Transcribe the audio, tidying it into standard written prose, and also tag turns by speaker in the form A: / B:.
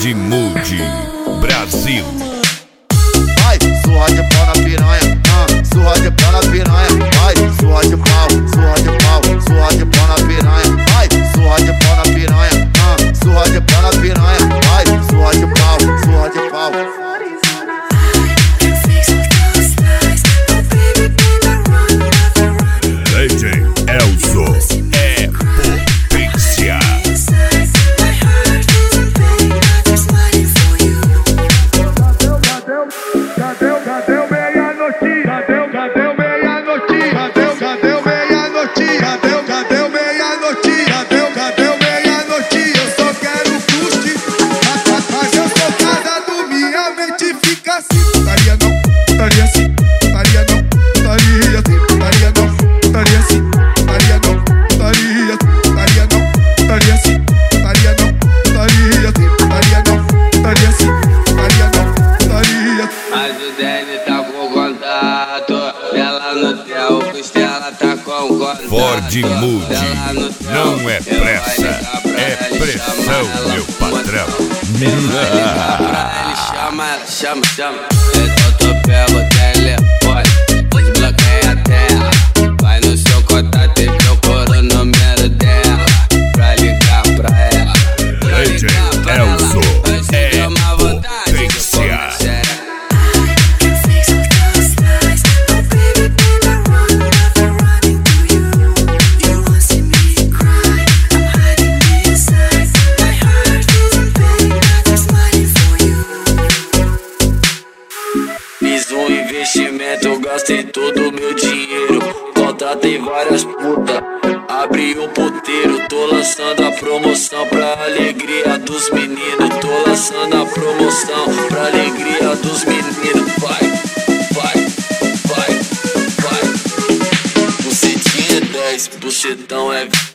A: Ford Mood Brasil.
B: Vai, surra de pau na piranha, surra de pau na piranha. Vai, surra de pau, surra de pau, surra de pau na piranha. Vai, surra de pau na piranha, surra de pau na piranha. Vai, surra de pau, surra de pau.
A: DJ Elzo é potência.
C: Cadê o meia-noite? Cadê o meia-noite? Cadê o meia-noite? Cadê o meia-noite? Cadê o meia-noite? Eu só quero curtir, mas eu sou casado, minha mente fica assim. Putaria não, putaria sim, putaria não, putaria sim, putaria não, putaria sim, putaria não, putaria, putaria não, putaria sim, putaria não, putaria sim, putaria não, putaria sim, putaria não, putaria.
D: Mas o Dene tá com contato, ela no teu, Costela tá com contato.
A: Ford Mood não é pressa, é pressão, meu patrão.
D: Ele chama, ela chama. Eu pego o telefone, desbloqueia a tela. Vai no seu contato e procura o número dela pra ligar pra ela.
A: DJ Elzo é potência.
D: Fiz um investimento, gastei todo o meu dinheiro. Contratei várias putas, abri um puteiro. Tô lançando a promoção pra alegria dos meninos. Tô lançando a promoção pra alegria dos meninos. Vai, vai, vai, vai. Bucetinha é 10, bucetão é 20.